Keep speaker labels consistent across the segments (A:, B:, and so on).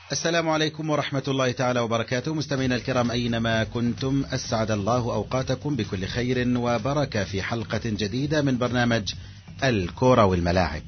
A: السلام عليكم ورحمة الله تعالى وبركاته. مستمعينا الكرام أينما كنتم، أسعد الله أوقاتكم بكل خير وبركة في حلقة جديدة من برنامج الكورة والملاعب.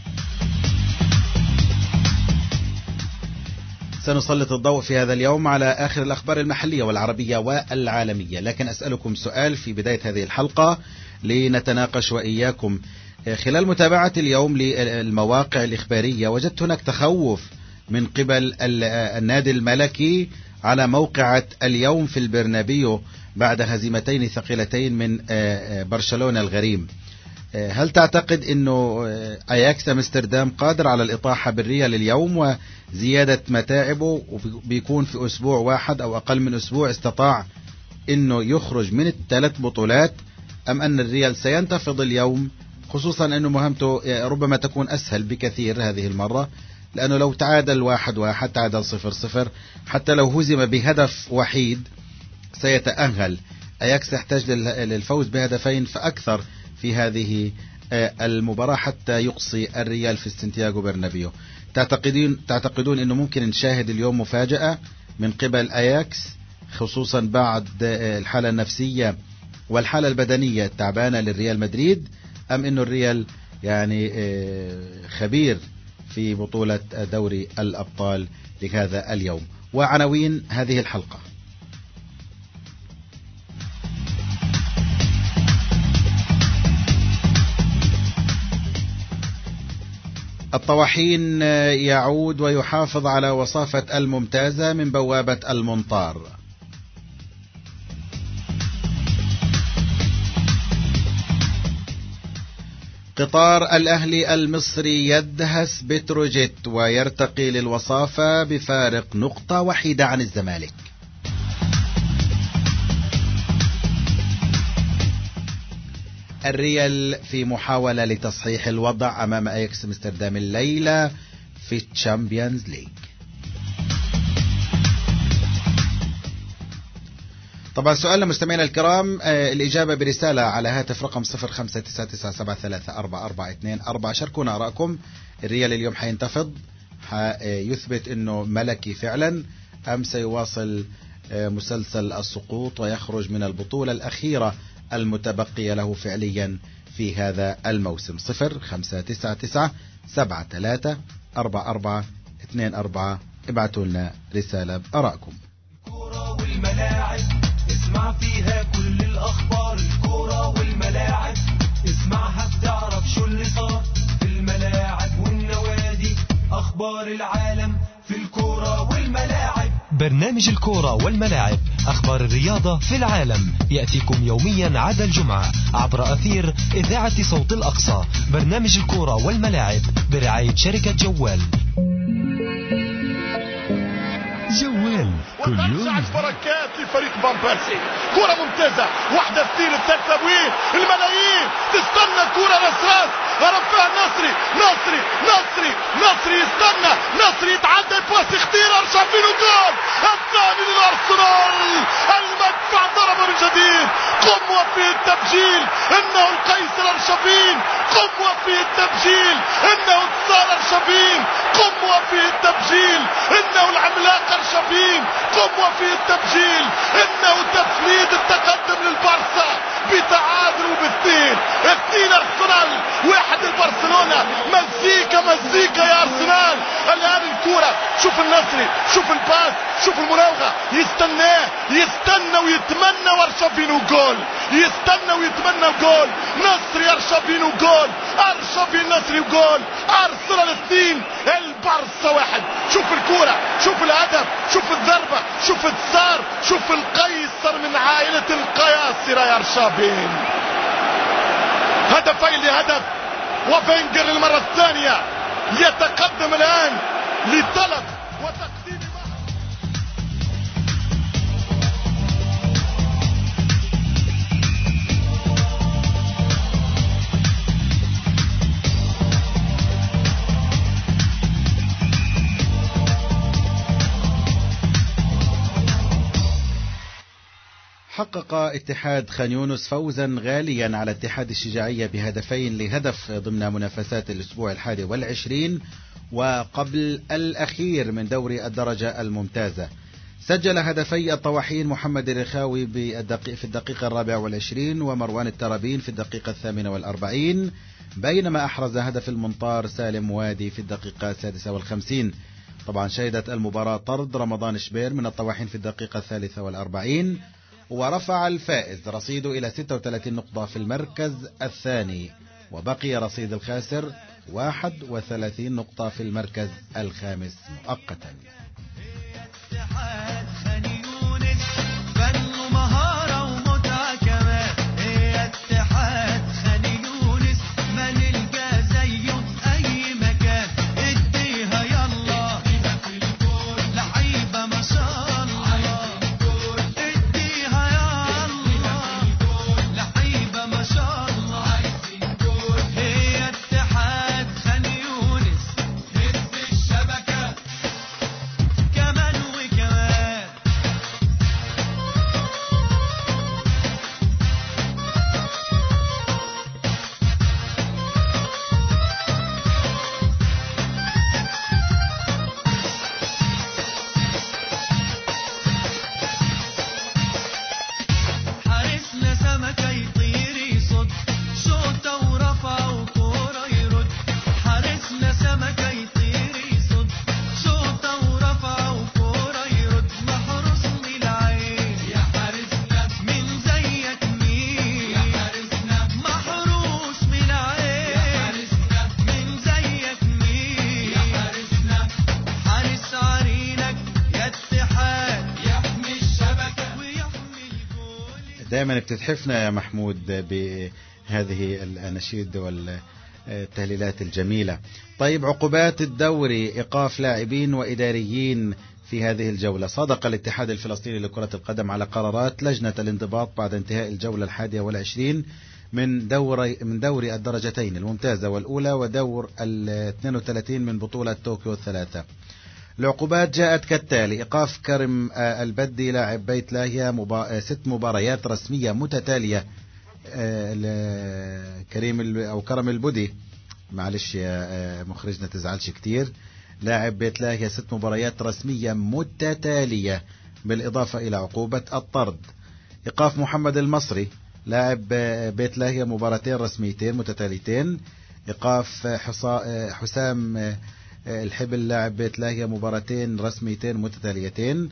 A: سنسلط الضوء في هذا اليوم على آخر الأخبار المحلية والعربية والعالمية، لكن أسألكم سؤال في بداية هذه الحلقة لنتناقش وإياكم. خلال متابعة اليوم للمواقع الإخبارية وجدت هناك تخوف من قبل النادي الملكي على موقعة اليوم في البرنابيو بعد هزيمتين ثقيلتين من برشلونة الغريم. هل تعتقد أنه أياكس أمستردام قادر على الإطاحة بالريال اليوم وزيادة متاعبه، وبيكون في أسبوع واحد أو أقل من أسبوع استطاع أنه يخرج من الثلاث بطولات، أم أن الريال سينتفض اليوم، خصوصا أنه مهمته ربما تكون أسهل بكثير هذه المرة، لأنه لو تعادل 1-1 تعادل 0-0 حتى لو هزم بهدف وحيد سيتأهل. أياكس يحتاج للفوز بهدفين فأكثر في هذه المباراة حتى يقصي الريال في سانتياغو برنابيو. تعتقدون أنه ممكن نشاهد اليوم مفاجأة من قبل أياكس، خصوصا بعد الحالة النفسية والحالة البدنية التعبانة للريال مدريد، أم أنه الريال يعني خبير في بطولة دوري الأبطال لهذا اليوم؟ وعناوين هذه الحلقة: الطواحين يعود ويحافظ على وصافة الممتازة من بوابة المنطار. قطار الأهلي المصري يدهس بتروجيت ويرتقي للوصافة بفارق نقطة وحيدة عن الزمالك. الريال في محاولة لتصحيح الوضع أمام أياكس أمستردام الليلة في الشامبيونز ليج. طبعا سؤالنا مستمعينا الكرام الإجابة برسالة على هاتف رقم 0599734424. شاركونا آراءكم. الريال اليوم حينتفض، يثبت أنه ملكي فعلا، أم سيواصل مسلسل السقوط ويخرج من البطولة الأخيرة المتبقية له فعليا في هذا الموسم؟ 0599734424. ابعتوا لنا رسالة بآرائكم.
B: الكورة والملاعب اسمع فيها كل الأخبار، الكورة والملاعب اسمعها بتعرف شو اللي صار في الملاعب والنوادي، أخبار العالم في الكورة والملاعب. برنامج الكورة والملاعب، أخبار الرياضة في العالم، يأتيكم يوميا عدا الجمعة عبر أثير إذاعة صوت الأقصى. برنامج الكورة والملاعب برعاية شركة جوال. كل يوم
C: بركات لفريق فان بيرسي. كرة ممتازة، واحدة ستيل، الثالث تبويب، الملايين تستنى الكرة رصاص، هرب فيها النصري، نصري يستنى، نصري يتعدى باس خطيرة، ارشافين وجول الثاني للأرسنال. المدفع ضرب من جديد، قم وفي التبجيل، انه القيس الارشافين، قم وفي التبجيل، انه اتصال ارشافين، قم وفي التبجيل، انه العملاق ارشافين، قم وفي التبجيل، انه تفنيد التقدم للبارسا بتعادل باثنين ارسنال 1 البرشلونة. مزيكا يا ارسنال. الان الكرة، شوف النصري، شوف الباس، شوف المراوغة، يستنى ويتمنى وارشافين وجول، يستنى ويتمنى وجول، نصري ارشافين وجول، ارشافين نصري وجول، ارسنال 2 البارسا 1. شوف الكرة، شوف الهدف، شوف الضربة، شوف التصار، شوف القيصر من عائلة القياصرة يا ارشافين. هدفين لهدف، وفينجر للمرة الثانية يتقدم الآن لطلب وتقديم.
A: حقق اتحاد خان يونس فوزا غاليا على اتحاد الشجاعية بهدفين لهدف ضمن منافسات الأسبوع 21 وقبل الأخير من دوري الدرجة الممتازة. سجل هدفي الطواحين محمد الرخاوي في الدقيقة 24 ومروان الترابين في الدقيقة 48، بينما أحرز هدف المنطار سالم وادي في الدقيقة 56. طبعا شهدت المباراة طرد رمضان شبير من الطواحين في الدقيقة 43، ورفع الفائز رصيده إلى 36 نقطة في المركز الثاني، وبقي رصيد الخاسر 31 نقطة في المركز الخامس مؤقتا. دائما بتتحفنا يا محمود بهذه الأناشيد والتهليلات الجميلة. طيب، عقوبات الدوري: إيقاف لاعبين وإداريين في هذه الجولة. صادق الاتحاد الفلسطيني لكرة القدم على قرارات لجنة الانضباط بعد انتهاء الجولة 21 من دوري الدرجتين الممتازة والأولى ودور 32 من بطولة طوكيو 3. العقوبات جاءت كالتالي: إيقاف كرم البدي لاعب بيت لاهيا 6 مباريات رسمية متتالية. كرم البدي، معلش يا مخرجنا تزعلش كتير، لاعب بيت لاهيا 6 مباريات رسمية متتالية، بالإضافة إلى عقوبة الطرد. إيقاف محمد المصري لاعب بيت لاهيا 2 مباراتين رسميتين متتاليتين. إيقاف حسام الحبل لاعب بيت لاهيا 2 مباراتين رسميتين متتاليتين.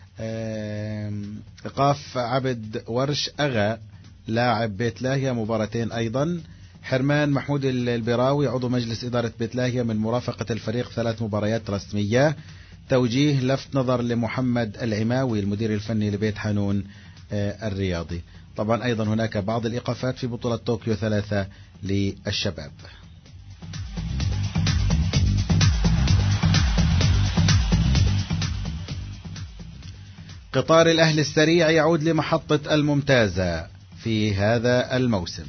A: إيقاف عبد ورش أغا لاعب بيت لاهيا 2 مباراتين أيضا. حرمان محمود البراوي عضو مجلس إدارة بيت لاهيا من مرافقة الفريق 3 مباريات رسمية. توجيه لفت نظر لمحمد العماوي المدير الفني لبيت حانون الرياضي. طبعا أيضا هناك بعض الإيقافات في بطولة طوكيو 3 للشباب. قطار الأهل السريع يعود لمحطة الممتازة في هذا الموسم.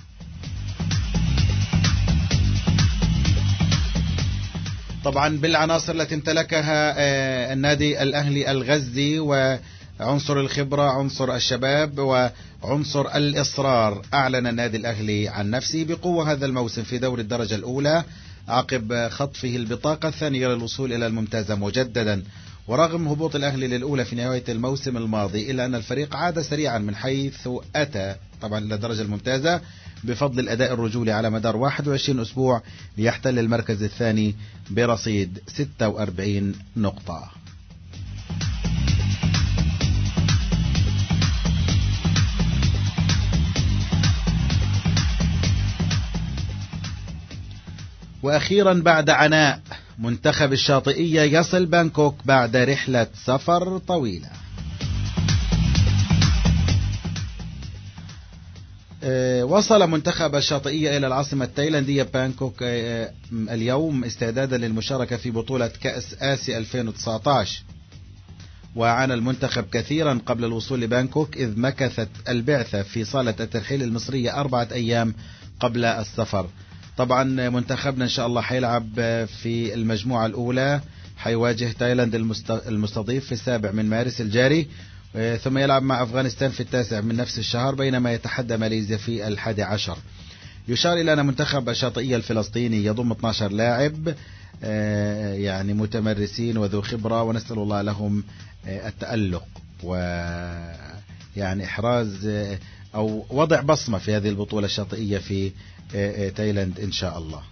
A: طبعا بالعناصر التي امتلكها النادي الأهلي الغزي وعنصر الخبرة، عنصر الشباب وعنصر الإصرار، أعلن النادي الأهلي عن نفسه بقوة هذا الموسم في دوري الدرجة الأولى عقب خطفه البطاقة الثانية للوصول إلى الممتازة مجددا. ورغم هبوط الأهلي للأولى في نهاية الموسم الماضي، إلا أن الفريق عاد سريعا من حيث أتى طبعا إلى الدرجة الممتازة بفضل الأداء الرجولي على مدار 21 أسبوع ليحتل المركز الثاني برصيد 46 نقطة. وأخيرا بعد عناء، منتخب الشاطئية يصل بانكوك بعد رحلة سفر طويلة. وصل منتخب الشاطئية إلى العاصمة التايلاندية بانكوك اليوم استعدادا للمشاركة في بطولة كأس آسيا 2019. وعانى المنتخب كثيرا قبل الوصول لبانكوك، إذ مكثت البعثة في صالة الترحيل المصرية 4 أيام قبل السفر. طبعا منتخبنا إن شاء الله حيلعب في المجموعة الأولى، حيواجه تايلاند المستضيف في 7 من مارس الجاري، ثم يلعب مع أفغانستان في 9 من نفس الشهر، بينما يتحدى ماليزيا في 11. يشار إلى أن منتخب الشاطئية الفلسطيني يضم 12 لاعب يعني متمرسين وذو خبرة، ونسأل الله لهم التألق ويعني إحراز أو وضع بصمة في هذه البطولة الشاطئية في تايلاند إن شاء الله.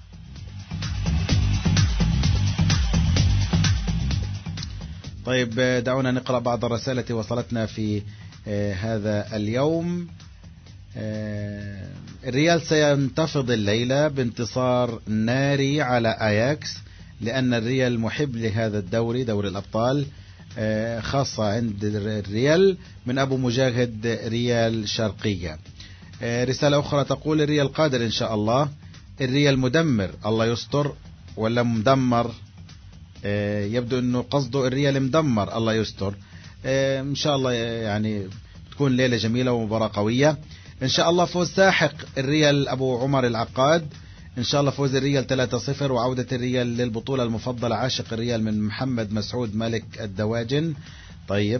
A: طيب دعونا نقرأ بعض الرسائل التي وصلتنا في هذا اليوم. الريال سينتفض الليلة بانتصار ناري على أياكس، لأن الريال محب لهذا الدوري، دوري الأبطال، خاصة عند الريال. من أبو مجاهد، ريال شرقية. رسالة أخرى تقول الريال قادر إن شاء الله. الريال مدمر، الله يستر، ولا مدمر؟ يبدو أنه قصده الريال مدمر، الله يستر. إن شاء الله يعني تكون ليلة جميلة ومباراة قوية إن شاء الله. فوز ساحق الريال أبو عمر العقاد، إن شاء الله فوز الريال 3-0 وعودة الريال للبطولة المفضلة. عاشق الريال من محمد مسعود مالك الدواجن. طيب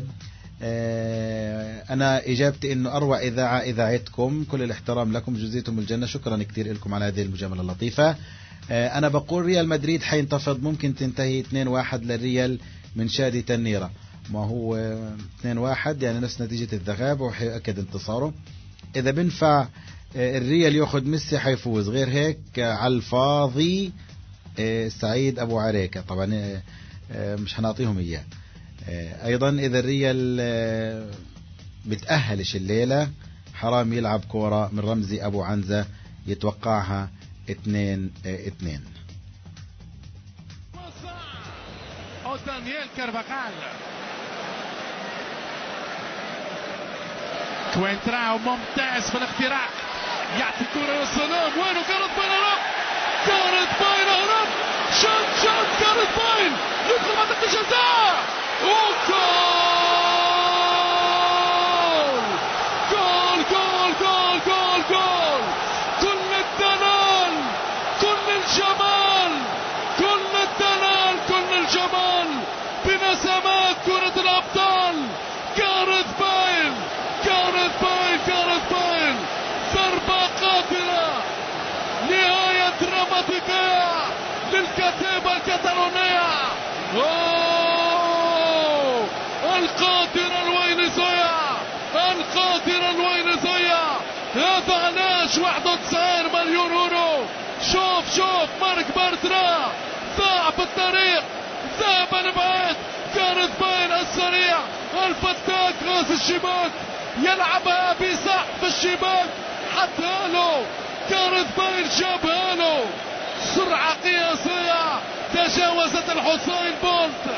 A: أنا إجابتي إنه أروع إذاعة إذاعتكم، كل الاحترام لكم، جزيتم الجنة. شكرا كتير لكم على هذه المجاملة اللطيفة. أنا بقول ريال مدريد حينتفض، ممكن تنتهي 2-1 للريال من شادي تنيرة. ما هو 2-1 يعني نفس نتيجة الذهاب وحيأكد انتصاره. إذا بنفع الريال يأخذ ميسي حيفوز، غير هيك على الفاضي. سعيد أبو عريكة طبعا مش هنعطيهم إياه. أيضا إذا الريال بتأهلش الليلة حرام يلعب كورة. من رمزي أبو عنزة، يتوقعها 2-2.
D: دانييل كارفاخال، كوينتراو ممتاز في الاختراق، يعطي كرة يا سلام. وينه جاريث بايل؟ هرب، جاريث بايل هرب، شوت جاريث بايل يدخل منطقة الجزاء، جول جول جول جول جول. كل الدلال، كل الجمال، كل الدلال، كل الجمال بنسمات كرة الأبطال. جاريث بايل، جاريث بايل، جاريث بايل، ضربة قاتلة، نهاية دراماتيكية للكتيبة الكتالونية. القاطرة الوينزوية، القاطرة الوينزوية. هذا علاش 91 مليون يورو. شوف مارك بارترا ضاع بالطريق، ذهب لبعيد. جاريث بايل السريع الفتاك راس الشباك، يلعبها بسقف الشباك، حطها له. جاريث بايل جابها له، سرعة قياسية تجاوزت الحسين بولت.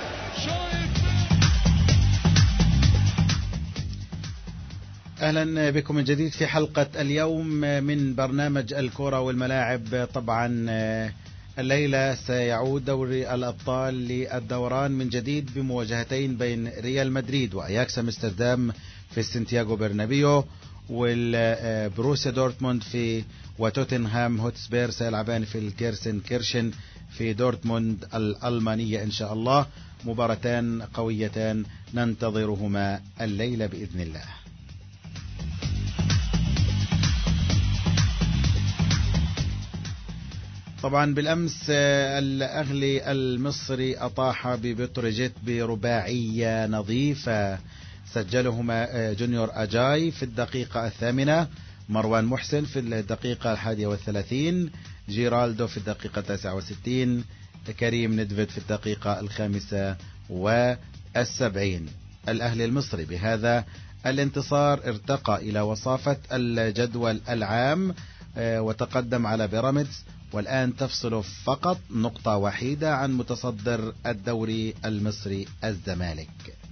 A: أهلا بكم من جديد في حلقة اليوم من برنامج الكرة والملاعب. طبعا الليلة سيعود دوري الأبطال للدوران من جديد بمواجهتين بين ريال مدريد وأياكس أمستردام في سانتياغو برنابيو، والبروسيا دورتموند في وتوتنهام هوتسبير سيلعبان في الكيرسن كيرشن في دورتموند الألمانية إن شاء الله. مباراتان قويتان ننتظرهما الليلة بإذن الله. طبعا بالأمس الأهلي المصري أطاح ببتروجيت برباعية نظيفة، سجلهما جونيور أجاي في الدقيقة 8، مروان محسن في الدقيقة 31، جيرالدو في الدقيقة 69، كريم ندفد في الدقيقة 75. الأهلي المصري بهذا الانتصار ارتقى إلى وصافة الجدول العام وتقدم على بيراميدز، والآن تفصل فقط نقطة وحيدة عن متصدر الدوري المصري الزمالك.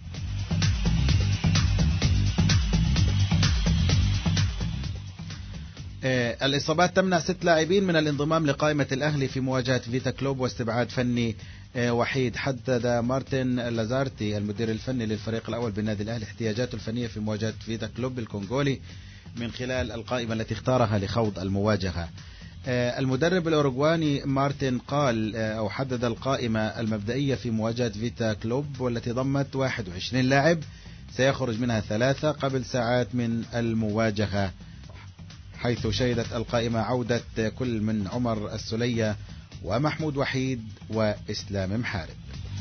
A: الإصابات تمنع 6 لاعبين من الانضمام لقائمة الأهلي في مواجهة فيتا كلوب واستبعاد فني وحيد. حدد مارتن لازارتي المدير الفني للفريق الأول بالنادي الأهلي احتياجاته الفنية في مواجهة فيتا كلوب الكونغولي من خلال القائمة التي اختارها لخوض المواجهة. المدرب الأوروغواني مارتن قال أو حدد القائمة المبدئية في مواجهة فيتا كلوب والتي ضمت 21 لاعب سيخرج منها 3 قبل ساعات من المواجهة، حيث شهدت القائمة عودة كل من عمر السلية ومحمود وحيد وإسلام محارب.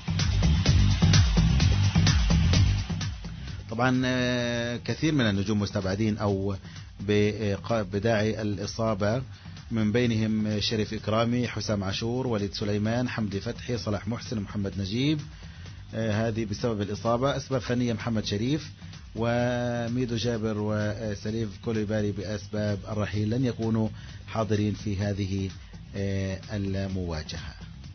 A: طبعا كثير من النجوم مستبعدين أو بداعي الإصابة، من بينهم شريف إكرامي، حسام عاشور، وليد سليمان، حمدي فتحي، صلاح محسن، محمد نجيب. هذه بسبب الإصابة. أسباب فنية محمد شريف وميدو جابر وسليف كوليبالي بأسباب الرحيل لن يكونوا حاضرين في هذه المواجهة.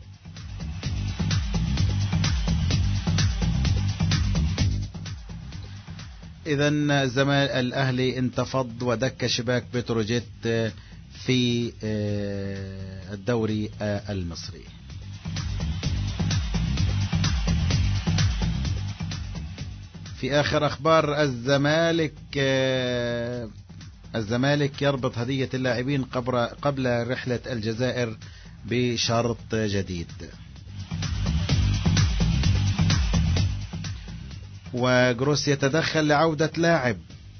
A: إذن زمال الأهلي انتفض ودك شباك بتروجيت في الدوري المصري. في آخر أخبار الزمالك يربط هدية اللاعبين قبل رحلة الجزائر بشرط جديد. وجروس يتدخل لعودة لاعب.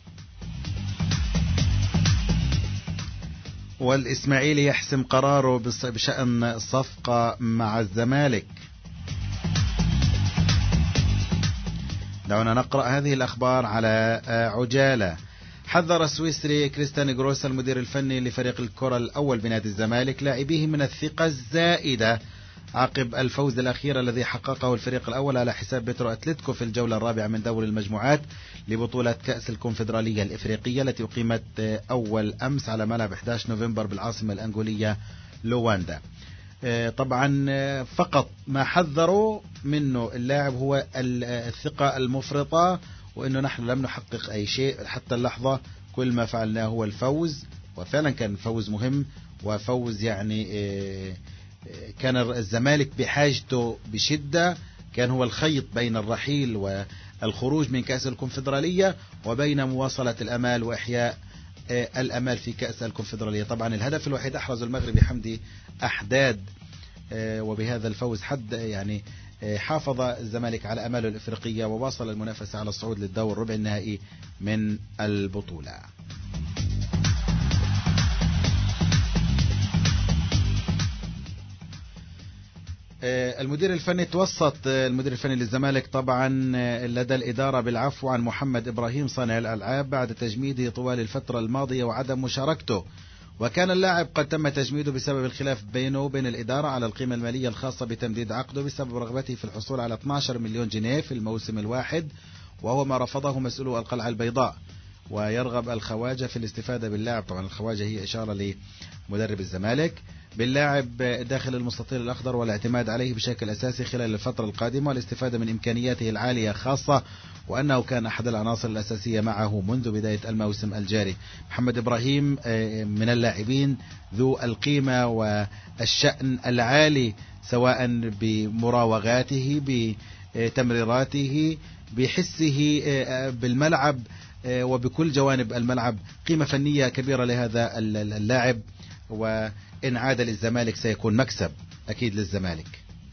A: والإسماعيلي يحسم قراره بشأن صفقة مع الزمالك. دعونا نقرأ هذه الأخبار على عجالة. حذر السويسري كريستيان جروس المدير الفني لفريق الكرة الأول بنادي الزمالك لاعبيه من الثقة الزائدة عقب الفوز الأخير الذي حققه الفريق الأول على حساب بترو أتلتيكو في الجولة الرابعة من دور المجموعات لبطولة كأس الكونفدرالية الإفريقية التي أقيمت أول أمس على ملعب 11 نوفمبر بالعاصمة الأنغولية لواندا. طبعا فقط ما حذروا منه اللاعب هو الثقة المفرطة، وإنه نحن لم نحقق أي شيء حتى اللحظة، كل ما فعلناه هو الفوز. وفعلا كان فوز مهم وفوز يعني كان الزمالك بحاجته بشدة، كان هو الخيط بين الرحيل والخروج من كأس الكونفدرالية وبين مواصلة الأمال وإحياء الأمال في كأس الكونفدرالية. طبعا الهدف الوحيد أحرزه المغربي حمدي أحداد، وبهذا الفوز يعني حافظ الزمالك على أماله الإفريقية وواصل المنافسة على الصعود للدور ربع النهائي من البطولة. المدير الفني توسط المدير الفني للزمالك طبعا لدى الإدارة بالعفو عن محمد إبراهيم صانع الألعاب بعد تجميده طوال الفترة الماضية وعدم مشاركته. وكان اللاعب قد تم تجميده بسبب الخلاف بينه وبين الإدارة على القيمة المالية الخاصة بتمديد عقده بسبب رغبته في الحصول على 12 مليون جنيه في الموسم الواحد، وهو ما رفضه مسؤولو القلعة البيضاء. ويرغب الخواجة في الاستفادة باللاعب. طبعا الخواجة هي إشارة لمدرب الزمالك باللاعب داخل المستطيل الأخضر والاعتماد عليه بشكل أساسي خلال الفترة القادمة والاستفادة من إمكانياته العالية خاصة، وأنه كان أحد العناصر الأساسية معه منذ بداية الموسم الجاري. محمد إبراهيم من اللاعبين ذو القيمة والشأن العالي، سواء بمراوغاته، بتمريراته، بحسه بالملعب، وبكل جوانب الملعب. قيمة فنية كبيرة لهذا اللاعب، وإن عاد للزمالك سيكون مكسب أكيد للزمالك.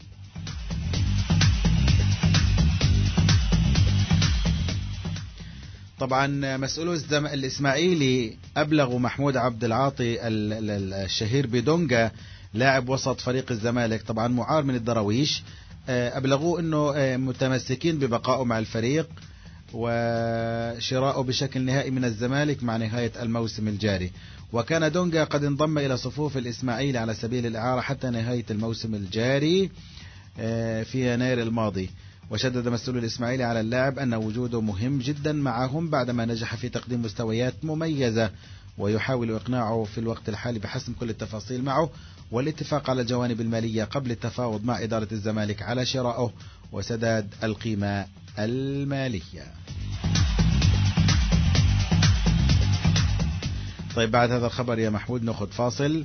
A: طبعا مسؤولو الإسماعيلي أبلغوا محمود عبد العاطي الشهير بدونجا لاعب وسط فريق الزمالك، طبعا معار من الدراويش، أبلغوه أنه متمسكين ببقائه مع الفريق وشراءه بشكل نهائي من الزمالك مع نهاية الموسم الجاري. وكان دونجا قد انضم إلى صفوف الإسماعيلي على سبيل الإعارة حتى نهاية الموسم الجاري في يناير الماضي. وشدد مسؤول الإسماعيلي على اللاعب أن وجوده مهم جدا معهم بعدما نجح في تقديم مستويات مميزة، ويحاول إقناعه في الوقت الحالي بحسم كل التفاصيل معه والاتفاق على الجوانب المالية قبل التفاوض مع إدارة الزمالك على شرائه وسداد القيمة المالية. طيب بعد هذا الخبر يا محمود نأخذ فاصل.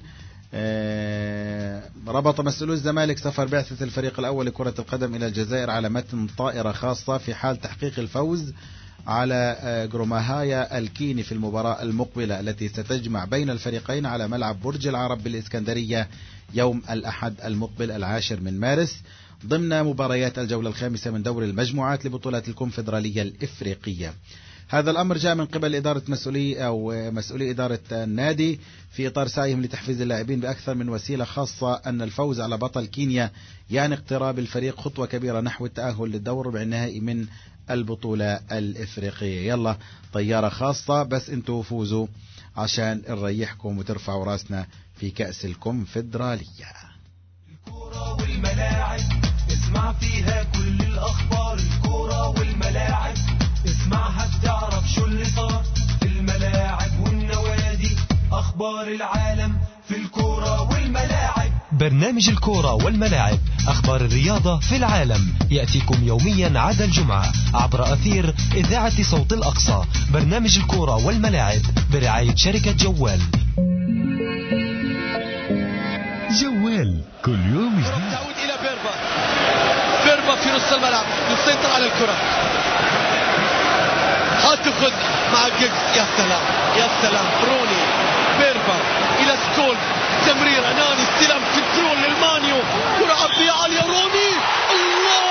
A: ربط مسؤولو الزمالك سفر بعثة الفريق الأول لكرة القدم إلى الجزائر على متن طائرة خاصة في حال تحقيق الفوز على جروماهايا الكيني في المباراة المقبلة التي ستجمع بين الفريقين على ملعب برج العرب بالإسكندرية يوم الأحد المقبل 10 من مارس. ضمن مباريات الجولة الخامسة من دور المجموعات لبطولة الكونفدرالية الإفريقية. هذا الأمر جاء من قبل إدارة مسؤولي إدارة النادي في إطار سعيهم لتحفيز اللاعبين بأكثر من وسيلة، خاصة أن الفوز على بطل كينيا يعني اقتراب الفريق خطوة كبيرة نحو التأهل للدور ربع النهائي من البطولة الإفريقية. يلا طيارة خاصة بس انتوا فوزوا عشان نريحكم وترفعوا راسنا في كأس الكونفدرالية.
B: الكورة والملاعب اسمع فيها كل الأخبار، الكورة والملاعب اسمعها بتعرف شو اللي صار في الملاعب والنوادي، أخبار العالم في الكورة والملاعب.
E: برنامج الكورة والملاعب، أخبار الرياضة في العالم، يأتيكم يوميا عدا الجمعة عبر أثير إذاعة صوت الأقصى. برنامج الكورة والملاعب برعاية شركة جوال.
F: جوال كل يوم جديد.
C: تعود إلى بيربا في نص الملعب يسيطر على الكرة، هتاخذ مع جيجز. يا سلام يا سلام، روني بيربا إلى سكول، تمرير أناني، استلام كنترول للمانيو، كرة عرضية عالية، روني الله،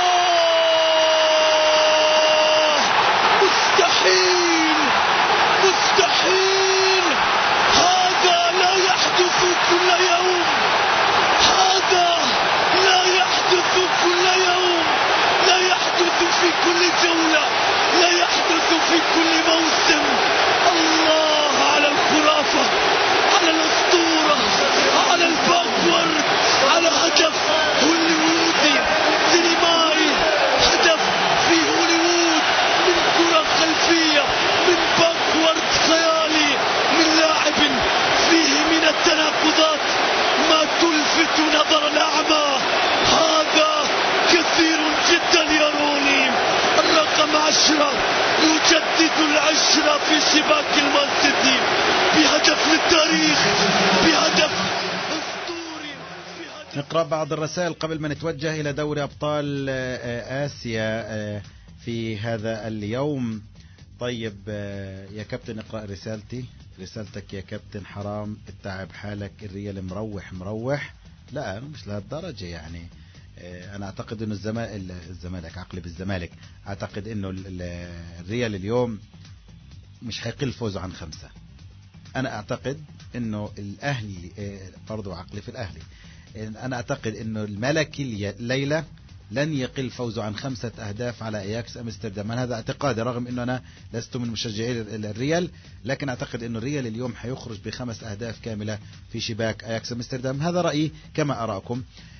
C: مستحيل مستحيل، هذا لا يحدث كل يوم، هذا لا يحدث كل يوم، لا يحدث في كل جولة، لا يحدث في كل موسم. الله على الخرافة، على الأسطورة، على الباكورد، على هدف هوليوودي سينمائي، هدف في هوليوود من كرة خلفية، من باكورد خيالي، من لاعب فيه من التناقضات ما تلفت نظر الأعمى. هذا كثير جدا يا روني، الرقم 10 يجدد العشرة في شباك المان سيتي بهدف للتاريخ، بهدف أسطوري، بهدف.
A: نقرأ بعض الرسائل قبل ما نتوجه إلى دوري أبطال آسيا في هذا اليوم. طيب يا كابتن اقرأ رسالتك يا كابتن. حرام التعب حالك، الريال مروح. لا مش لهالدرجة يعني. أنا أعتقد إنه الزمالك عقلي بالزمالك، أعتقد إنه الريال اليوم مش حيقل فوزه عن 5. أنا أعتقد إنه الأهلي برضو عقلي في الأهلي، أنا أعتقد إنه الملكي الليلة لن يقل فوزه عن 5 أهداف على أياكس أمستردام. هذا اعتقادي رغم أنه أنا لست من مشجعي الريال، لكن أعتقد أنه الريال اليوم حيخرج ب5 أهداف كاملة في شباك أياكس أمستردام. هذا رأيي كما أراكم.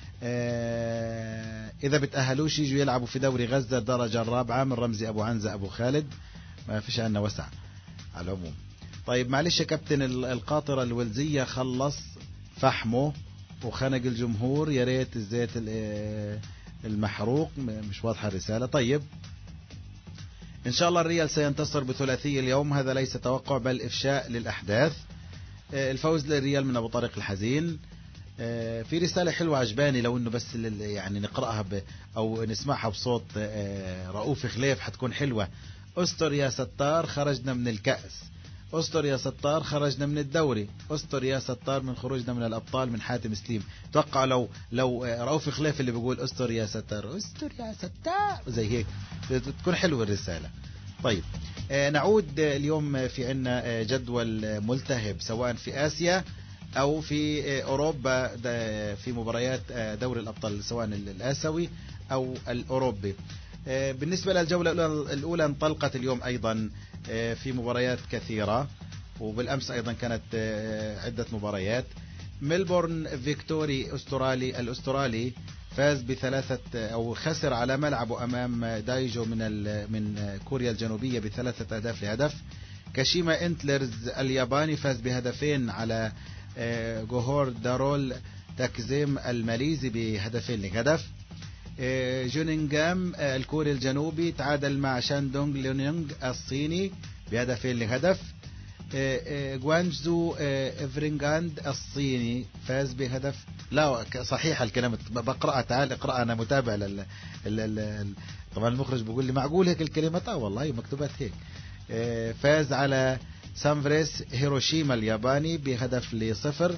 A: إذا بتأهلوش يجوا يلعبوا في دوري غزة الدرجة الرابعة من رمزي أبو عنزة أبو خالد، ما فيش عنا وسع على العموم. طيب معلش يا كابتن، القاطرة الولزية خلص فحمه وخنق الجمهور، يا ريت الزيت المحروق. مش واضحة الرسالة. طيب إن شاء الله الريال سينتصر بثلاثي اليوم، هذا ليس توقع بل إفشاء للأحداث. الفوز للريال من أبو طارق الحزين. في رسالة حلوة عجباني، لو إنه بس يعني نقرأها أو نسمعها بصوت رؤوف خليف حتكون حلوة. أستر يا ستار خرجنا من الكأس، أستر يا ستار خرجنا من الدوري، أستر يا ستار من خروجنا من الأبطال من حاتم سليم. توقع لو رؤوف خليف اللي بيقول أستر يا ستار، أستر يا ستار زي هيك تكون حلوة الرسالة. طيب نعود اليوم في عنا جدول ملتهب سواء في آسيا أو في أوروبا في مباريات دوري الأبطال سواء الآسيوي أو الأوروبي. بالنسبة للجولة الأولى انطلقت اليوم أيضا في مباريات كثيرة، وبالأمس أيضا كانت عدة مباريات. ميلبورن فيكتوري الأسترالي فاز ب3 أو خسر على ملعبه أمام دايجو من كوريا الجنوبية ب3 أهداف لهدف. كاشيما انتلرز الياباني فاز ب2 على جوهور دارول تاكزيم الماليزي ب2 لهدف. جونينغام الكوري الجنوبي تعادل مع شاندونغ ليونيونغ الصيني ب2 لهدف. جوانجزو إفرينغاند الصيني فاز بهدف. لا صحيح الكلمة بقرأها، تعال اقرأ، أنا متابع طبعا المخرج بيقول لي معقول هيك الكلمة؟ والله مكتوبات هيك. فاز على سانفريس هيروشيما الياباني ب1-0.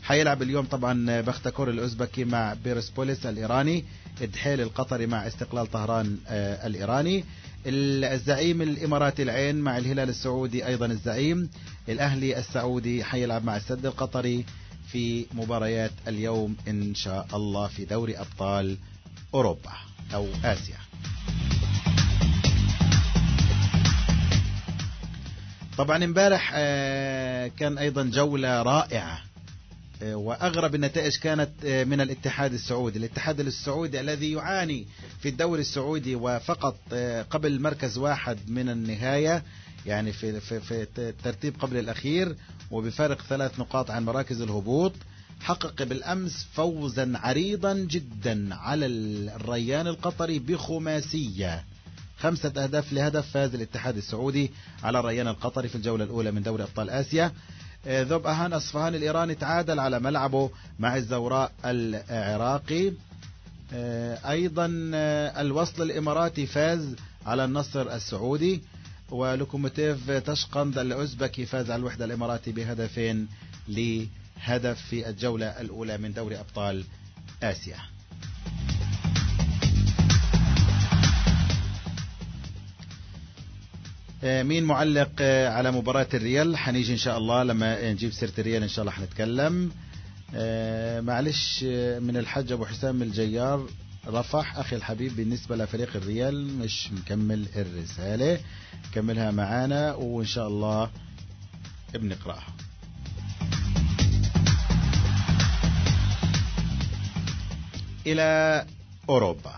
A: حيلعب اليوم طبعا بختكور الأوزبكي مع بيرسبوليس الإيراني، الدحيل القطري مع استقلال طهران الإيراني، الزعيم الإماراتي العين مع الهلال السعودي أيضا الزعيم، الأهلي السعودي حيلعب مع السد القطري في مباريات اليوم إن شاء الله في دوري أبطال أوروبا أو آسيا. طبعا امبارح كان أيضا جولة رائعة، وأغرب النتائج كانت من الاتحاد السعودي الذي يعاني في الدوري السعودي وفقط قبل مركز واحد من النهاية، يعني في الترتيب قبل الأخير وبفارق 3 نقاط عن مراكز الهبوط. حقق بالأمس فوزا عريضا جدا على الريان القطري بخماسية 5 أهداف لهدف. فاز الاتحاد السعودي على الريان القطري في الجولة الأولى من دوري أبطال آسيا. ذوب أهان أصفهان الإيراني تعادل على ملعبه مع الزوراء العراقي. أيضا الوصل الإماراتي فاز على النصر السعودي. ولوكوموتيف تشقند الأوزبكي فاز على الوحدة الإماراتي بهدفين لهدف في الجولة الأولى من دوري أبطال آسيا. مين معلق على مباراة الريال؟ حنيجي إن شاء الله لما نجيب سيرة الريال إن شاء الله حنتكلم. معلش من الحاج أبو حسام الجيار رفح أخي الحبيب، بالنسبة لفريق الريال مش مكمل الرسالة، كملها معانا وإن شاء الله بنقرأها. إلى أوروبا.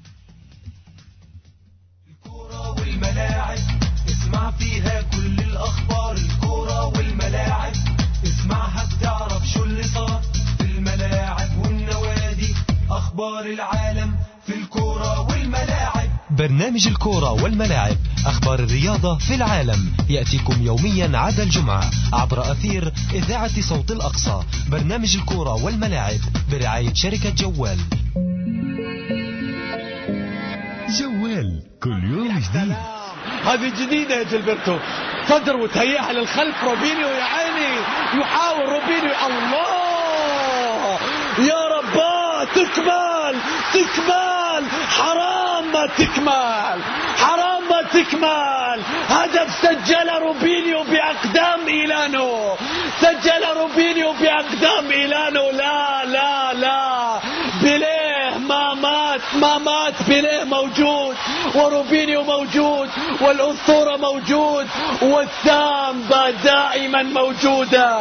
B: الكرة والملاعب اسمع فيها كل الأخبار، الكرة والملاعب اسمعها بتعرف شو اللي صار في الملاعب والنوادي، أخبار العالم في الكرة والملاعب.
E: برنامج الكرة والملاعب، أخبار الرياضة في العالم، يأتيكم يوميا عدا الجمعة عبر أثير إذاعة صوت الأقصى. برنامج الكرة والملاعب برعاية شركة جوال.
F: جوال كل يوم جديد.
G: هذه جديدة يا جلبرتو، صدر وتهيئها للخلف. روبينيو يا عيني يحاول روبينيو، الله يا رباه، تكمل حرام ما تكمل. هدف سجل روبينيو بأقدام إيلانو. لا بيليه ما مات بيليه موجود، وروبينيو موجود، والأسطورة موجود، والسامبا دائما موجودة.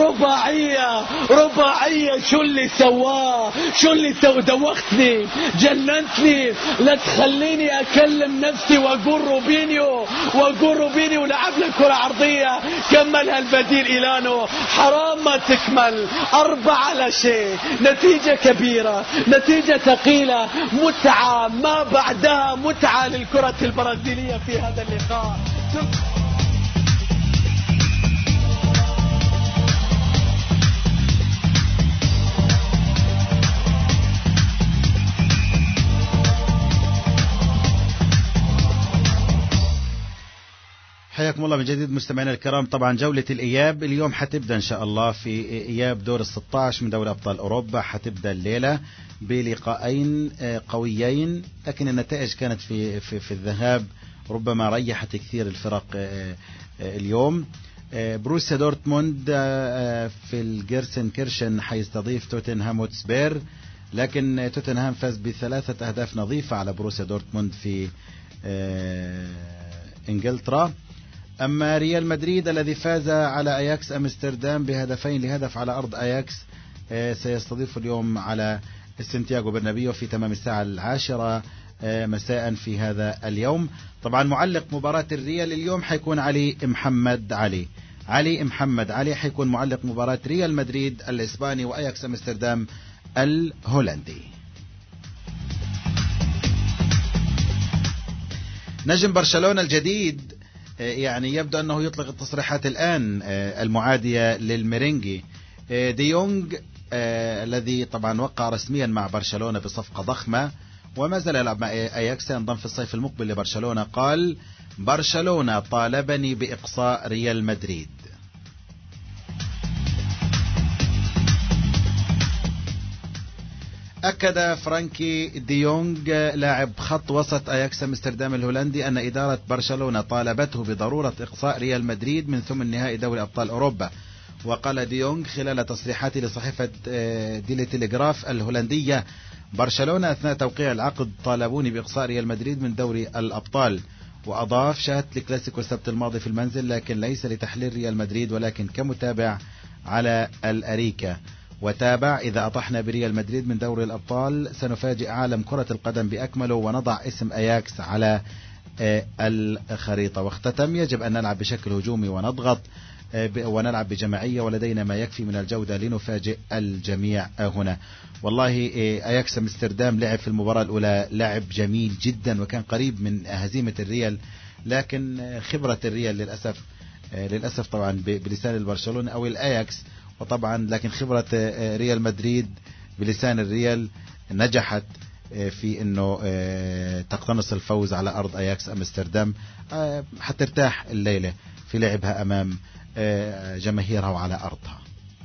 G: رباعية شو اللي سواه دوختني، جننتني، لا تخليني أكلم نفسي وأقول روبينيو لعب لك كرة عرضية كملها البديل إيلانو. حرام ما تكمل. 4-0، نتيجة كبيرة، نتيجة ثقيلة، متعة ما بعدها متعة للكرة البرازيلية في هذا اللقاء.
A: حياكم الله من جديد مستمعينا الكرام. طبعا جولة الإياب اليوم حتبدأ إن شاء الله في إياب دور 16 من دوري أبطال أوروبا، حتبدأ الليلة بلقاءين قويين، لكن النتائج كانت في الذهاب ربما ريحت كثير الفرق اليوم. بروسيا دورتموند في الجيرسن كيرشن حيستضيف توتنهام هوتسبير، لكن توتنهام فاز ب3 أهداف نظيفة على بروسيا دورتموند في إنجلترا. أما ريال مدريد الذي فاز على أياكس أمستردام ب2-0 على أرض أياكس سيستضيف اليوم على سانتياغو برنابيو في تمام الساعة 10 مساء في هذا اليوم. طبعا معلق مباراة الريال اليوم حيكون علي محمد علي حيكون معلق مباراة ريال مدريد الإسباني وأياكس أمستردام الهولندي. نجم برشلونة الجديد يعني يبدو أنه يطلق التصريحات الآن المعادية للميرينجي. دي يونغ الذي طبعا وقع رسميا مع برشلونة بصفقة ضخمة وما زال يلعب مع أياكس، ينضم في الصيف المقبل لبرشلونة. قال: برشلونة طالبني بإقصاء ريال مدريد. أكد فرانكي ديونغ لاعب خط وسط أياكس أمستردام الهولندي أن إدارة برشلونة طالبته بضرورة إقصاء ريال مدريد من ثمن نهائي دوري أبطال أوروبا. وقال ديونغ خلال تصريحاته لصحيفة ديلي تيليغراف الهولندية: برشلونة أثناء توقيع العقد طالبوني بإقصاء ريال مدريد من دوري الأبطال. وأضاف: شاهدت الكلاسيكو السبت الماضي في المنزل، لكن ليس لتحليل ريال مدريد ولكن كمتابع على الأريكة. وتابع: إذا أطحنا بريال مدريد من دوري الأبطال سنفاجئ عالم كرة القدم بأكمله ونضع اسم أياكس على الخريطة. واختتم: يجب أن نلعب بشكل هجومي ونضغط ونلعب بجماعية ولدينا ما يكفي من الجودة لنفاجئ الجميع هنا. والله أياكس أمستردام لعب في المباراة الأولى لعب جميل جدا وكان قريب من هزيمة الريال، لكن خبرة الريال للأسف طبعا بلسان البرشلونة أو الأياكس، وطبعا لكن خبرة ريال مدريد بلسان الريال نجحت في انه تقتنص الفوز على ارض اياكس امستردام حترتاح الليلة في لعبها امام جماهيرها وعلى ارضها.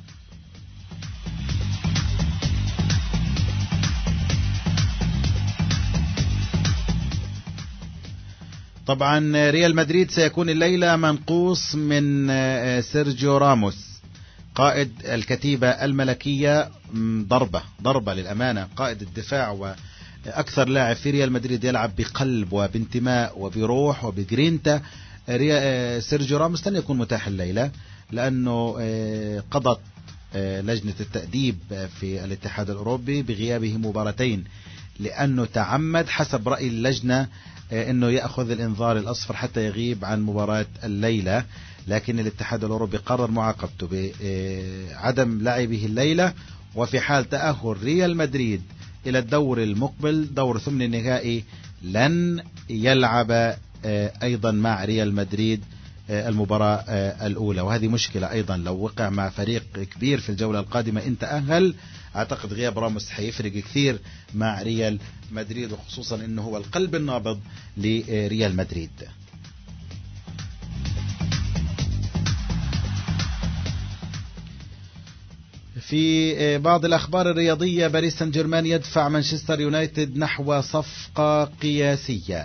A: طبعا ريال مدريد سيكون الليلة منقوص من سيرجيو راموس قائد الكتيبة الملكية. ضربة للأمانة. قائد الدفاع وأكثر لاعب في ريال مدريد يلعب بقلب وبانتماء وبروح وبجرينتا. سيرجيو راموس لن يكون متاح الليلة لأنه قضت لجنة التأديب في الاتحاد الأوروبي بغيابه مباراتين، لأنه تعمد حسب رأي اللجنة أنه يأخذ الإنذار الأصفر حتى يغيب عن مباراة الليلة. لكن الاتحاد الأوروبي قرر معاقبته بعدم لعبه الليلة، وفي حال تأهل ريال مدريد إلى الدور المقبل دور ثمن النهائي لن يلعب أيضا مع ريال مدريد المباراة الأولى. وهذه مشكلة أيضا، لو وقع مع فريق كبير في الجولة القادمة إن تأهل أعتقد غياب راموس حيفرق كثير مع ريال مدريد، وخصوصا أنه هو القلب النابض لريال مدريد. في بعض الأخبار الرياضية: باريس سان جيرمان يدفع مانشستر يونايتد نحو صفقة قياسية.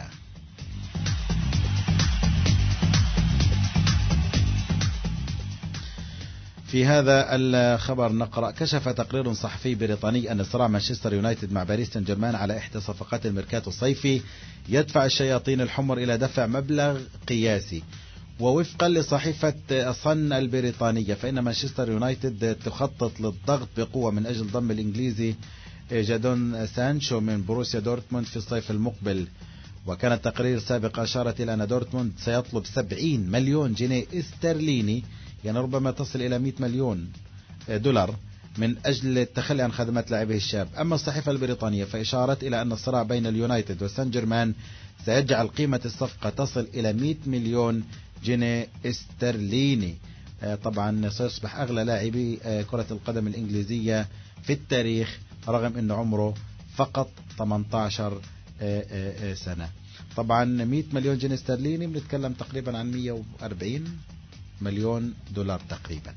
A: في هذا الخبر نقرأ: كشف تقرير صحفي بريطاني أن صراع مانشستر يونايتد مع باريس سان جيرمان على إحدى صفقات الميركاتو الصيفي يدفع الشياطين الحمر إلى دفع مبلغ قياسي. ووفقا لصحيفة صن البريطانية فإن مانشستر يونايتد تخطط للضغط بقوة من أجل ضم الإنجليزي جادون سانشو من بروسيا دورتموند في الصيف المقبل. وكان التقرير سابق أشارت إلى أن دورتموند سيطلب 70 مليون جنيه استرليني، يعني ربما تصل إلى 100 مليون دولار من أجل التخلي عن خدمات لاعبه الشاب. أما الصحيفة البريطانية فإشارت إلى أن الصراع بين اليونايتد وسان جيرمان سيجعل قيمة الصفقة تصل إلى 100 مليون جنيه استرليني. طبعا سيصبح أغلى لاعبي كرة القدم الإنجليزية في التاريخ رغم أن عمره فقط 18 سنة. طبعا 100 مليون جنيه استرليني بنتكلم تقريبا عن 140 مليون دولار تقريبا.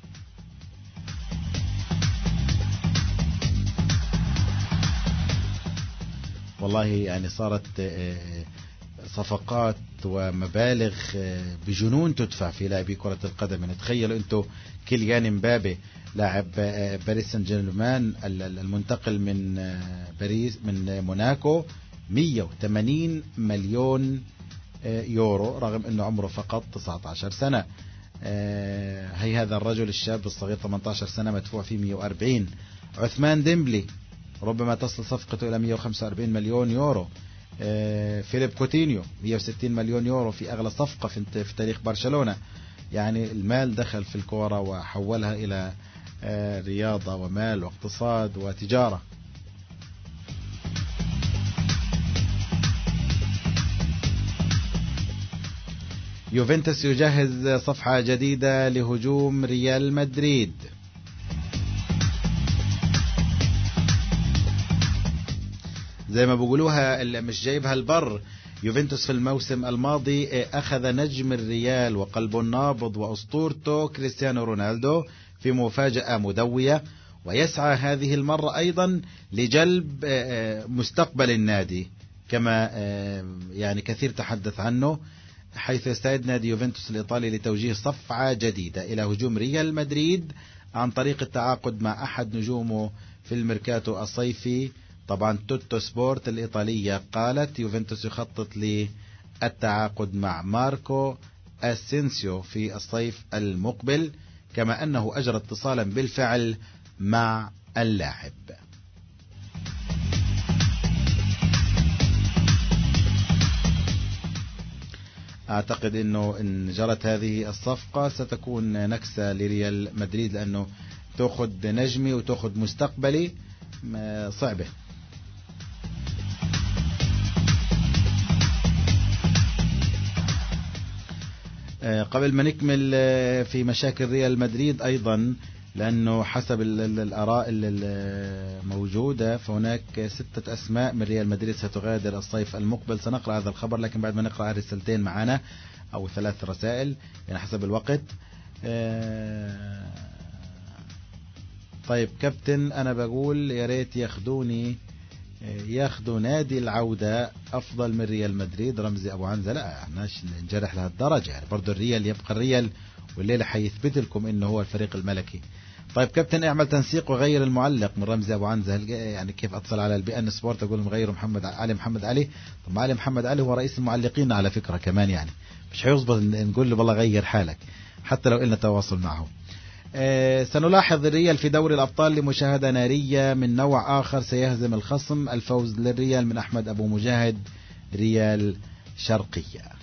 A: والله يعني صارت صفقات ومبالغ بجنون تدفع في لاعبي كرة القدم. يعني تخيلوا انتم كيليان مبابي لاعب باريس سان جيرمان المنتقل من باريس من موناكو 180 مليون يورو رغم انه عمره فقط 19 سنة. هي هذا الرجل الشاب الصغير 18 سنة مدفوع فيه 140. عثمان ديمبلي ربما تصل صفقته إلى 145 مليون يورو. فيليب كوتينيو 160 مليون يورو في أغلى صفقة في تاريخ برشلونة. يعني المال دخل في الكورة وحولها إلى رياضة ومال واقتصاد وتجارة. يوفنتوس يجهز صفحة جديدة لهجوم ريال مدريد. زي ما بيقولوها اللي مش جايبها البر، يوفنتوس في الموسم الماضي أخذ نجم الريال وقلبه النابض وأسطورته كريستيانو رونالدو في مفاجأة مدوية، ويسعى هذه المرة أيضا لجلب مستقبل النادي كما يعني كثير تحدث عنه، حيث يستعد نادي يوفنتوس الإيطالي لتوجيه صفعة جديدة إلى هجوم ريال مدريد عن طريق التعاقد مع أحد نجومه في الميركاتو الصيفي. طبعا توتو سبورت الإيطالية قالت يوفنتوس يخطط للتعاقد مع ماركو أسينسيو في الصيف المقبل، كما أنه أجرى اتصالا بالفعل مع اللاعب. أعتقد أنه إن جرت هذه الصفقة ستكون نكسة لريال مدريد، لأنه تأخذ نجمي وتأخذ مستقبلي صعبة. قبل ما نكمل في مشاكل ريال مدريد أيضا، لأنه حسب الآراء الموجودة فهناك 6 أسماء من ريال مدريد ستغادر الصيف المقبل. سنقرأ هذا الخبر، لكن بعد ما نقرأ رسالتين معنا أو 3 رسائل يعني حسب الوقت. طيب كابتن، أنا بقول يا ريت ياخدوا نادي العودة أفضل من ريال مدريد. رمزي أبو عنزة، لا احناش نجرح لهالدرجة يعني، برضو الريال يبقى الريال، والليلة حيثبت لكم إنه هو الفريق الملكي. طيب كابتن، اعمل تنسيق وغير المعلق من رمزي أبو عنزة. يعني كيف أتصل على البي ان سبورت أقول مغير محمد علي؟ طب علي محمد علي هو رئيس المعلقين على فكرة كمان، يعني مش هيظبط نقول له والله غير حالك حتى لو إلنا تواصل معه. سنلاحظ الريال في دوري الأبطال لمشاهدة نارية من نوع آخر سيهزم الخصم. الفوز للريال من أحمد أبو مجاهد، ريال شرقية.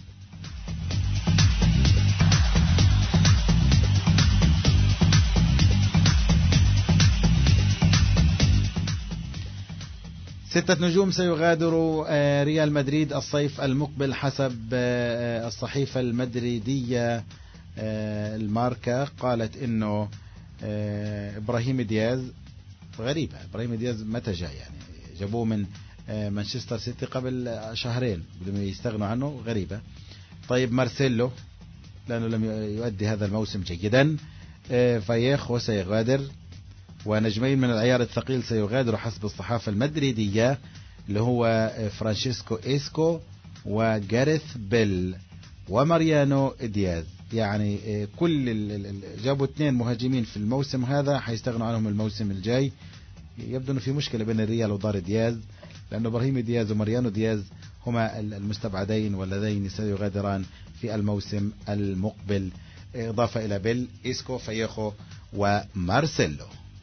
A: ستة نجوم سيغادر ريال مدريد الصيف المقبل حسب الصحيفة المدريدية الماركة. قالت انه ابراهيم دياز، غريبة ابراهيم دياز متى جاء؟ يعني جابوه من مانشستر سيتي قبل شهرين بدهم يستغنوا عنه، غريبة. طيب مارسيلو لأنه لم يؤدي هذا الموسم جيدا. فايخو سيغادر، ونجمين من العيار الثقيل سيغادر حسب الصحافة المدريدية اللي هو فرانشيسكو إسكو وجاريث بيل وماريانو دياز. يعني كل جابوا 2 مهاجمين في الموسم هذا، حيستغنوا عنهم الموسم الجاي. يبدو انه في مشكلة بين الريال ودار دياز، لأنه إبراهيم دياز وماريانو دياز هما المستبعدين واللذين سيغادران في الموسم المقبل، إضافة إلى بيل، إسكو، فايخو ومارسيلو.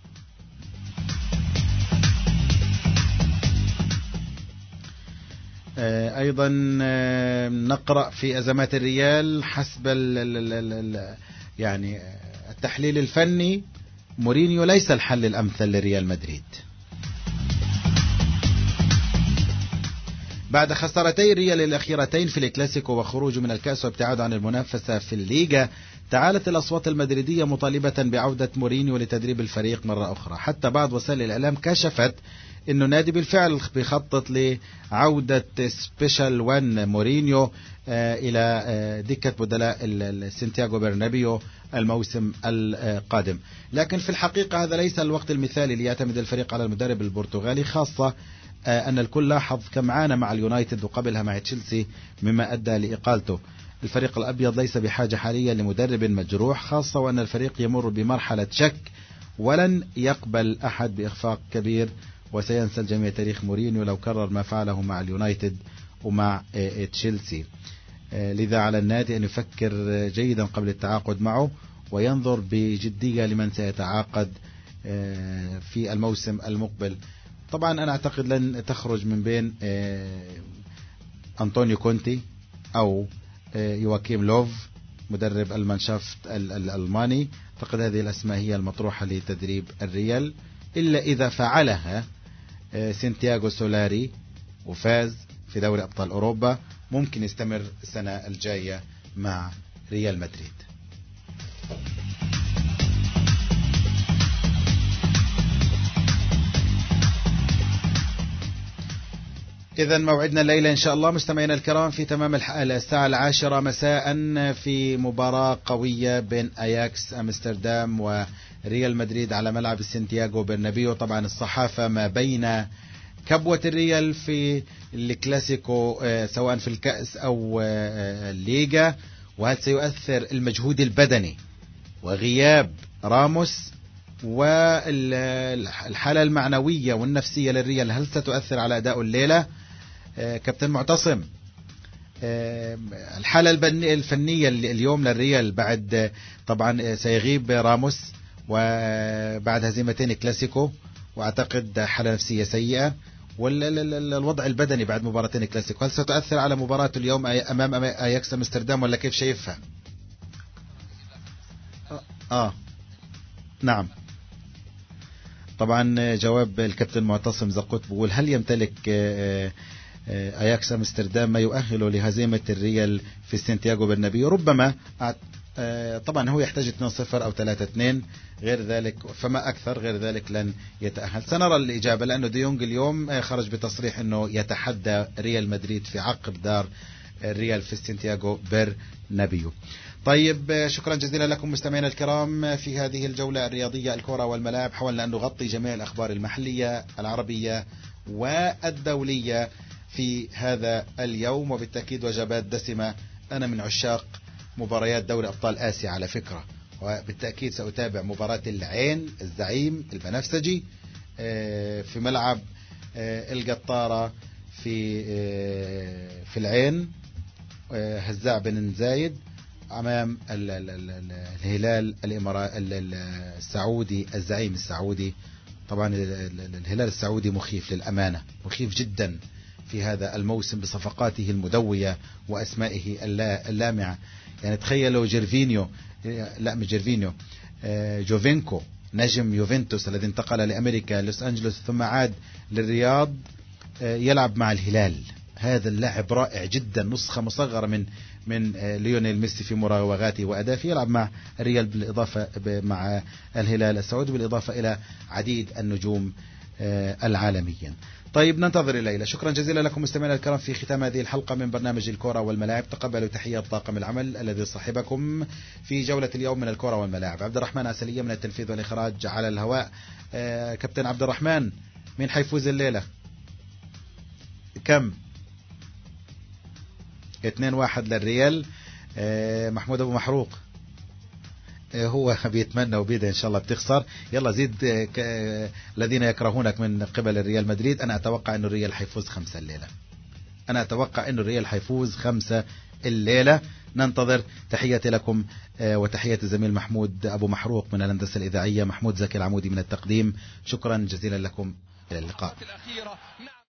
A: أيضا نقرأ في أزمات الريال حسب يعني التحليل الفني، مورينيو ليس الحل الأمثل لريال مدريد. بعد خسارتي الريال الأخيرتين في الكلاسيكو وخروجه من الكأس وابتعاده عن المنافسة في الليغا، تعالت الأصوات المدريدية مطالبة بعودة مورينيو لتدريب الفريق مرة أخرى. حتى بعض وسائل الإعلام كشفت إنه النادي بالفعل بيخطط لعودة سبيشال 1 مورينيو إلى دكة بدلاء سانتياغو برنابيو الموسم القادم. لكن في الحقيقة هذا ليس الوقت المثالي ليعتمد الفريق على المدرب البرتغالي، خاصة أن الكل لاحظ كم عانى مع اليونايتد وقبلها مع تشيلسي مما أدى لإقالته. الفريق الأبيض ليس بحاجة حاليا لمدرب مجروح، خاصة وأن الفريق يمر بمرحلة شك، ولن يقبل أحد بإخفاق كبير، وسينسى الجميع تاريخ مورينيو لو كرر ما فعله مع اليونايتد ومع تشيلسي. لذا على النادي أن يفكر جيدا قبل التعاقد معه، وينظر بجدية لمن سيتعاقد في الموسم المقبل. طبعا أنا أعتقد لن تخرج من بين أنطونيو كونتي أو يواكيم لوف مدرب المانشافت الألماني. أعتقد هذه الأسماء هي المطروحة لتدريب الريال، إلا إذا فعلها سانتياغو سولاري وفاز في دوري أبطال أوروبا، ممكن يستمر السنة الجاية مع ريال مدريد. إذن موعدنا الليلة إن شاء الله مستمعينا الكرام في تمام الساعة 10 مساء في مباراة قوية بين أياكس أمستردام ريال مدريد على ملعب السانتياغو برنابيو. طبعا الصحافة ما بين كبوة الريال في الكلاسيكو سواء في الكأس أو الليغا، وهل سيؤثر المجهود البدني وغياب راموس والحالة المعنوية والنفسية للريال، هل ستؤثر على أداء الليلة؟ كابتن معتصم، الحالة الفنية اليوم للريال بعد طبعا سيغيب راموس وبعد هزيمتين كلاسيكو، واعتقد حالة نفسية سيئة، والوضع البدني بعد مباراتين كلاسيكو، هل ستؤثر على مباراة اليوم امام اياكس امستردام ولا كيف شايفها؟ نعم. طبعا جواب الكابتن معتصم زقوت بيقول هل يمتلك اياكس امستردام ما يؤهله لهزيمة الريال في سانتياغو برنابيو؟ ربما. طبعا هو يحتاج 2-0 أو 3-2، غير ذلك فما أكثر، غير ذلك لن يتأهل. سنرى الإجابة، لأنه ديونج اليوم خرج بتصريح أنه يتحدى ريال مدريد في عقب دار الريال في سانتياغو برنابيو. طيب، شكرا جزيلا لكم مستمعينا الكرام في هذه الجولة الرياضية الكرة والملاعب. حاولنا أن نغطي جميع الأخبار المحلية العربية والدولية في هذا اليوم، وبالتأكيد وجبات دسمة. أنا من عشاق مباريات دوري أبطال آسيا على فكرة، وبالتأكيد سأتابع مباراة العين الزعيم البنفسجي في ملعب القطارة في العين، هزاع بن زايد أمام الهلال السعودي الزعيم السعودي. طبعا الهلال السعودي مخيف للأمانة، مخيف جدا في هذا الموسم بصفقاته المدوية وأسمائه اللامعة. يعني تخيلوا جيرفينيو، لا مش جيرفينيو، جوفينكو نجم يوفنتوس الذي انتقل لأمريكا لوس أنجلوس ثم عاد للرياض يلعب مع الهلال. هذا اللاعب رائع جدا، نسخة مصغرة من ليونيل ميسي في مراوغاته وأدافه، يلعب مع الريال بالإضافة مع الهلال السعودي بالإضافة إلى عديد النجوم العالميين. طيب، ننتظر الليلة. شكرا جزيلا لكم مستمعينا الكرام في ختام هذه الحلقة من برنامج الكرة والملاعب. تقبلوا تحيات طاقم العمل الذي صاحبكم في جولة اليوم من الكرة والملاعب. عبد الرحمن عسلية من التنفيذ والإخراج على الهواء. كابتن عبد الرحمن، مين حيفوز الليلة؟ كم؟ 2-1 للريال. محمود أبو محروق هو بيتمنى وبيده إن شاء الله بتخسر. يلا زيد الذين يكرهونك من قبل الريال مدريد. أنا أتوقع أن الريال حيفوز 5 الليلة. أنا أتوقع أن الريال حيفوز 5 الليلة. ننتظر. تحياتي لكم وتحية الزميل محمود أبو محروق من الهندسة الإذاعية، محمود زكي العمودي من التقديم. شكرا جزيلا لكم، إلى اللقاء.